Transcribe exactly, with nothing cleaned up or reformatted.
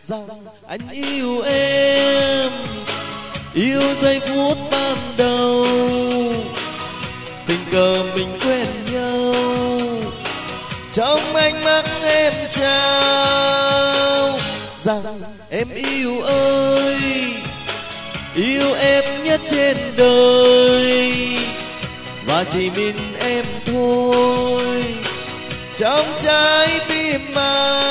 rằng anh yêu em, yêu giây phút ban đầu, tình cờ mình quen nhau, trong ánh mắt em trao rằng em yêu ơi, yêu em nhất trên đời, và chỉ mình em thôi trong trái tim anh.